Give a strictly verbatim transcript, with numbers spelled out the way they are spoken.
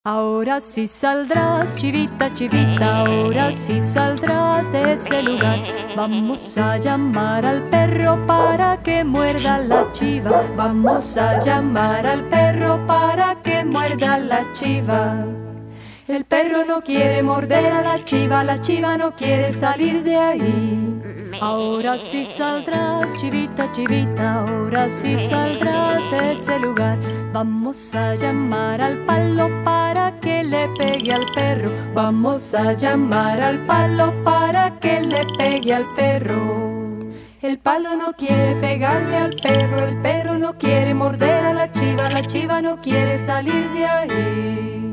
Ahora sí saldrás, chivita, chivita, ahora sí saldrás de ese lugar. Vamos a llamar al perro para que muerda la chiva. Vamos a llamar al perro para que muerda la chiva. El perro no quiere morder a la chiva, la chiva no quiere salir de ahí. Ahora sí saldrás, chivita, chivita, ahora sí saldrás de ese lugar. Vamos a llamar al palo para que le pegue al perro. Vamos a llamar al palo para que le pegue al perro. El palo no quiere pegarle al perro, el perro no quiere morder a la chiva, la chiva no quiere salir de ahí.